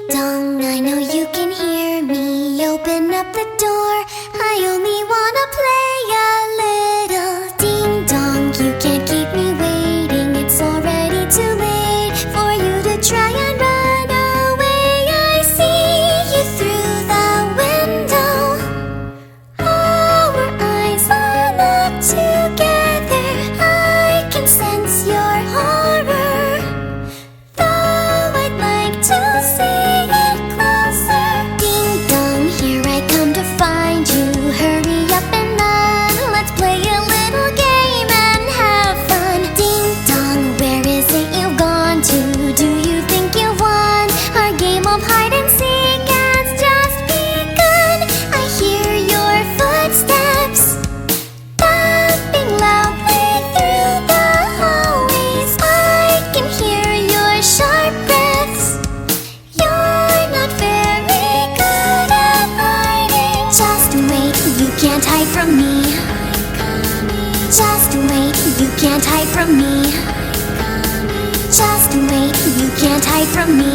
dong, I know you can hear me. Open up the door, I only wanna play a little. Ding dong, you can't keep me waiting. It's already too late for you to try and run away. I see you through the window. Our eyes are locked together. I can sense your horror, though I'd like to see it closer. Ding dong, here I come to find you. Hurry up and run, let's play a little game and have fun. Ding dong, where is it you've gone to? Do you think you won? Our game of hide and seek has just begun. I hear your footsteps thumping loudly through the hallways. I can hear your sharp breaths. You're not very good at hiding. Just wait, you can't hide from me. Just wait, you can't hide from me. Just wait, you can't hide from me.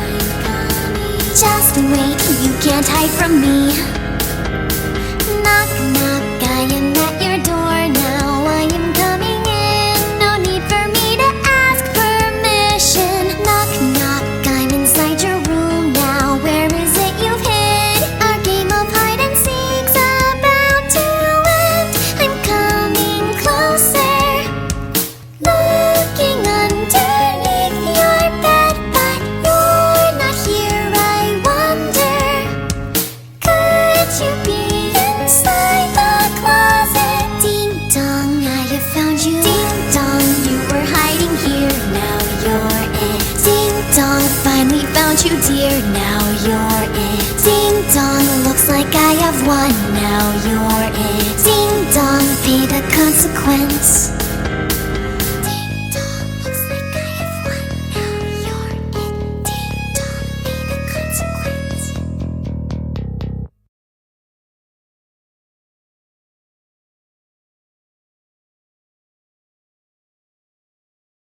Just wait, you can't hide from me. Knock, knock, I am at your door now. I am coming in, no need for me to ask permission. Knock, knock, I'm inside your room now. Where is it you've hid? Our game of hide and seek's about to end. I'm coming closer, looking underneath your bed, but you're not here. I wonder, could you be inside the closet? Ding dong, I have found you. Ding dong, you were hiding here, now you're it. Ding dong, finally found you, dear, now you're it. Ding dong, looks like I have won, now you're it. Ding dong, pay the consequence.